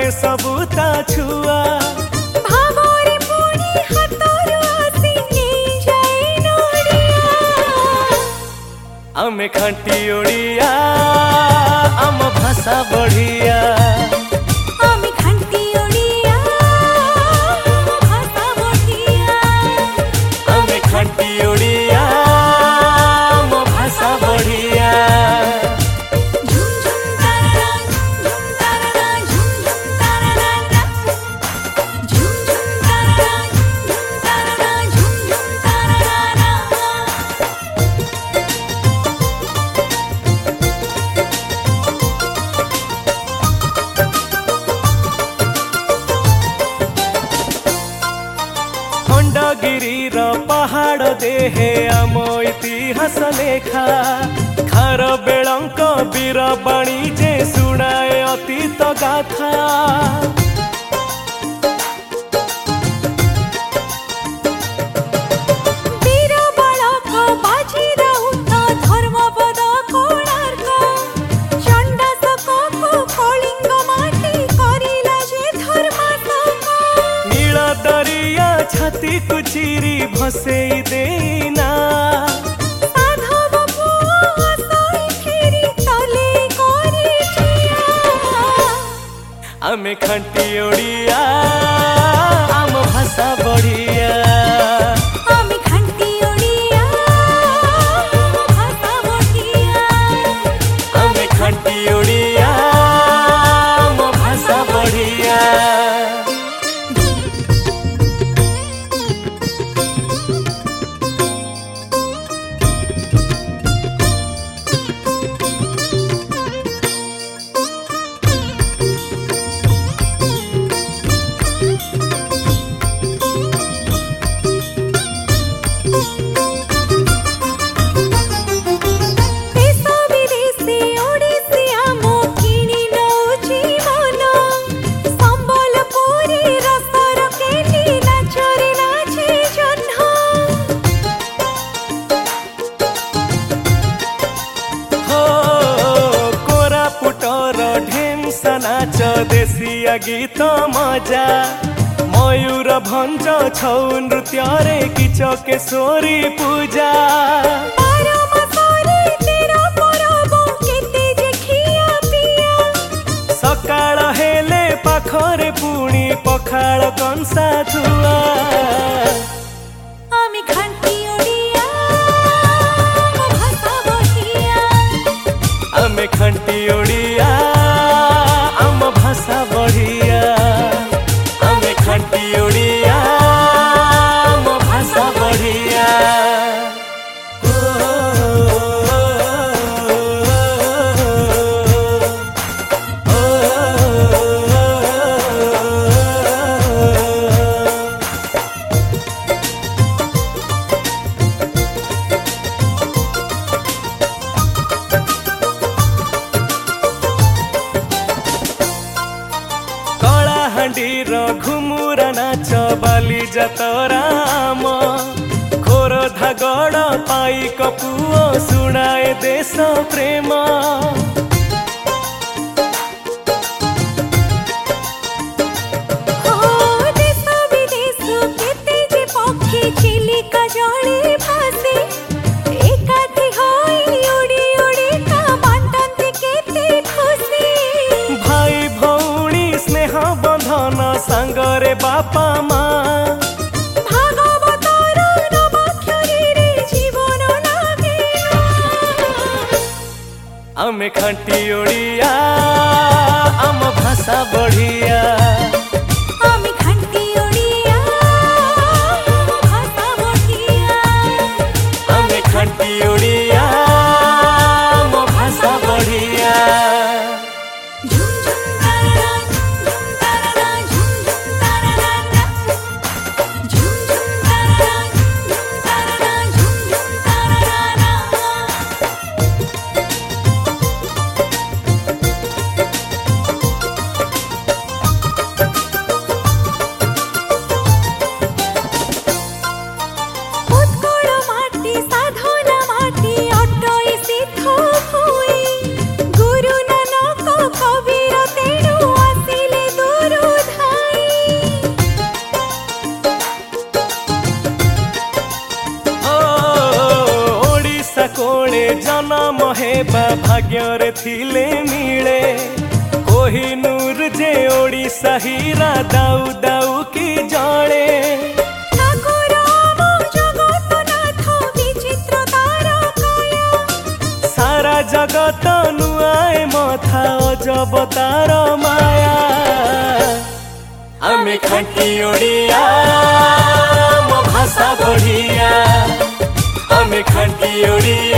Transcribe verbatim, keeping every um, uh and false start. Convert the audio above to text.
सबू ता छुआ भावरे पुणी हाथरू आसी नहीं जाए नोडिया आमे खांटी ओडिया आम भाषा बढ़िया आमे खांटी ओडिया भाषा बढ़िया आमे खांटी ओडिया आम भाषा बढ़िया झुम झुम तारा झुम तारा झुम झुम तारा झुम झुम तारा झुम तारा झुम झुम तारा खंडगिरीर पहाड़ देहे आम इतिहास लेखा खार बेलंक वीर बाणी जे शुणाए अतीत गाथा वीर बालक बाजी राउत धर्मपद कोणार्क चंडाशक को कलिंग माटी करिला जे धर्माशक नील दरिया छाती को चिरी भसेई देना साधव पुआ आसई फेरी तले करी ठिया आमे खांटी ओडिया आम भाषा बढ़िया आमे खांटी ओडिया भाषा बढ़िया आमे खांटी ओडिया आम भाषा बढ़िया देश विदेशी ओडिसिया मो किणी नौची मन संबलपुरी रसर केली नाचरे नाचे जह्न हो कोरापुटर ढेमसा नाच देशिया गीत मजा मयूर भंज छौ नृत्य रे किचकेश्वरी पूजा परम सरे तेरा परब केते जे खिया पिया सकाळ हेले पाखरे पुणी पखाळ कंसा धुआ आमे खांटी ओडिया भाषा बढ़िया आमे खांटी ओडिया आम भाषा बढ़िया आमे खांटी ओडिया आम भाषा बढ़िया ओ, ओ, ओ, कलाहांडीर घुमुरा नाच बाली जतराम खोरधा गड़ पाइक पुओ शुणाए देश प्रेम हो देश विदेश केते जे पक्षी चिलिका जले भासे एकाठी होई उड़ी उड़ी का बांटन्ते केते खुशी भाई भौणी स्नेह बंधन सांगरे बापा माँ भागवतर नवाक्षरी रे जीवन नागे आमे खांटी ओडिया आम भाषा बढ़िया आमे खांटी ओडिया भाषा बढ़िया आमे खांटी ओडिया आम भाषा बढ़िया झुम झुम तारा झुम तारा झुम झुम तारा झुम झुम तारा झुम तारा झुम झुम तारा ओ भाग्य थिले मिले कोहिनूर जे ओडिशा हीरा दाऊ दाऊ की जड़े ठाकुर मो जगन्नाथ विचित्र तार काया सारा जगत नुआए मथा अजब तार माया आमे खांटी ओडिया मो भाषा बढ़िया आमे खांटी ओडिया।